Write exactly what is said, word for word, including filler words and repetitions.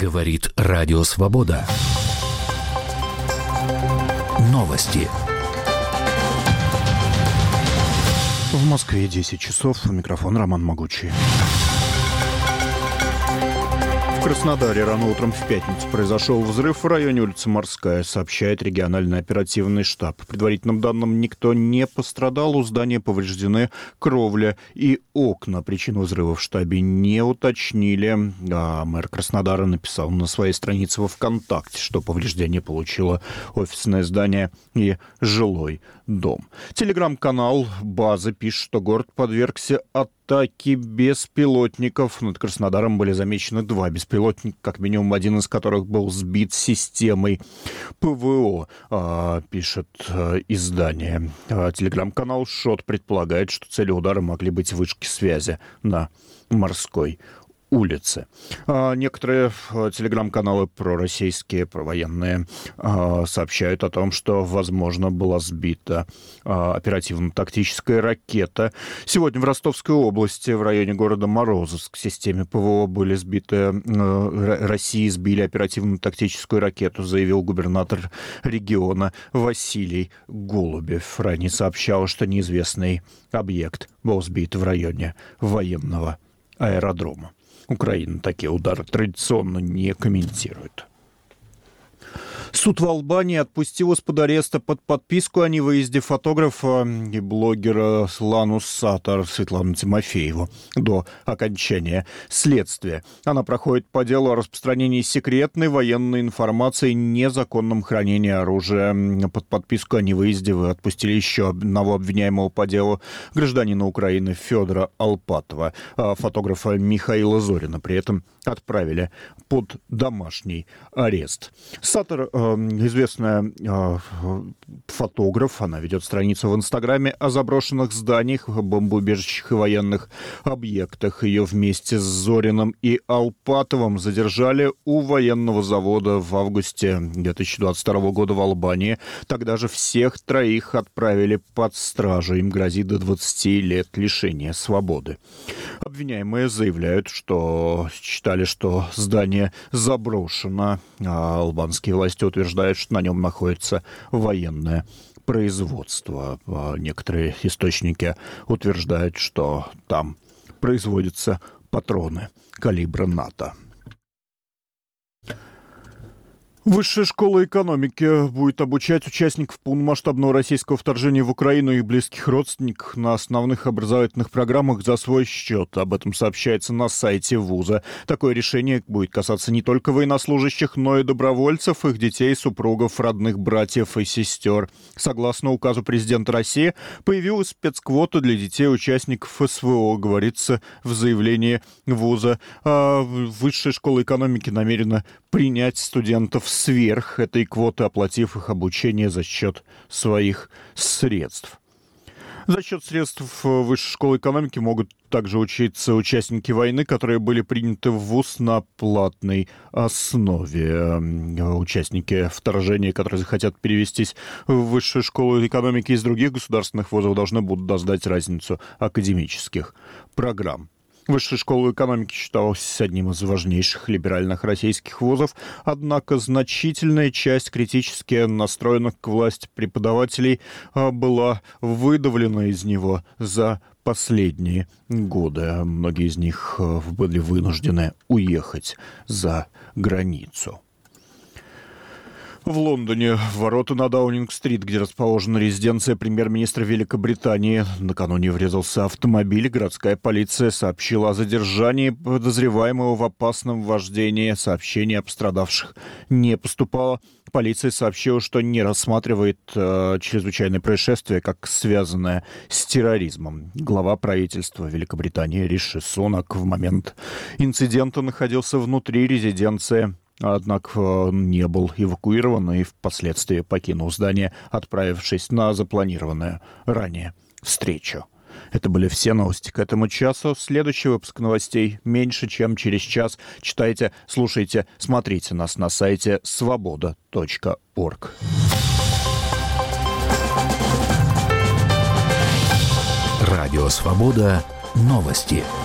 Говорит Радио Свобода. Новости. В Москве десять часов. Микрофон Роман Могучий. В Краснодаре рано утром в пятницу произошел взрыв в районе улицы Морская, сообщает региональный оперативный штаб. По предварительным данным, никто не пострадал, у здания повреждены кровля и окна. Причину взрыва в штабе не уточнили. А мэр Краснодара написал на своей странице во ВКонтакте, что повреждение получило офисное здание и жилой дом. Телеграм-канал «База» пишет, что город подвергся атаке беспилотников. Над Краснодаром были замечены два беспилотника, как минимум один из которых был сбит системой ПВО, а, пишет а, издание. А, телеграм-канал «Шот» предполагает, что целью удара могли быть вышки связи на Морской улице. А некоторые телеграм-каналы пророссийские, провоенные, а, сообщают о том, что, возможно, была сбита а, оперативно-тактическая ракета. Сегодня в Ростовской области, в районе города Морозовск, в системе ПВО были сбиты, а, России сбили оперативно-тактическую ракету, заявил губернатор региона Василий Голубев. Ранее сообщал, что неизвестный объект был сбит в районе военного аэродрома. Украина такие удары традиционно не комментирует. Суд в Албании отпустил из-под ареста под подписку о невыезде фотографа и блогера Ланус Сатар Светлану Тимофееву до окончания следствия. Она проходит по делу о распространении секретной военной информации и незаконном хранении оружия. Под подписку о невыезде вы отпустили еще одного обвиняемого по делу, гражданина Украины Федора Алпатова, а фотографа Михаила Зорина. При этом отправили под домашний арест. Сатар известная э, фотограф, она ведет страницу в Инстаграме о заброшенных зданиях, бомбоубежищах и военных объектах. Ее вместе с Зориным и Алпатовым задержали у военного завода в августе две тысячи двадцать второго года в Албании. Тогда же всех троих отправили под стражу. Им грозит до двадцати лет лишения свободы. Обвиняемые заявляют, что считали, что здание заброшено, а албанские власти утверждают, что на нем находится военное производство. Некоторые источники утверждают, что там производятся патроны калибра НАТО. Высшая школа экономики будет обучать участников полномасштабного российского вторжения в Украину и их близких родственников на основных образовательных программах за свой счет. Об этом сообщается на сайте вуза. Такое решение будет касаться не только военнослужащих, но и добровольцев, их детей, супругов, родных братьев и сестер. Согласно указу президента России, появилась спецквота для детей участников СВО, говорится в заявлении вуза. А Высшая школа экономики намерена принять студентов сверх этой квоты, оплатив их обучение за счет своих средств. За счет средств Высшей школы экономики могут также учиться участники войны, которые были приняты в вуз на платной основе. Участники вторжения, которые захотят перевестись в Высшую школу экономики из других государственных вузов, должны будут сдать разницу академических программ. Высшая школа экономики считалась одним из важнейших либеральных российских вузов, однако значительная часть критически настроенных к власти преподавателей была выдавлена из него за последние годы. Многие из них были вынуждены уехать за границу. В Лондоне, в ворота на Даунинг-стрит, где расположена резиденция премьер-министра Великобритании, накануне врезался автомобиль. Городская полиция сообщила о задержании подозреваемого в опасном вождении. Сообщений о пострадавших не поступало. Полиция сообщила, что не рассматривает э, чрезвычайное происшествие как связанное с терроризмом. Глава правительства Великобритании Риши Сунак в момент инцидента находился внутри резиденции, однако не был эвакуирован и впоследствии покинул здание, отправившись на запланированную ранее встречу. Это были все новости к этому часу. Следующий выпуск новостей меньше, чем через час. Читайте, слушайте, смотрите нас на сайте свобода точка орг. Радио «Свобода». Новости.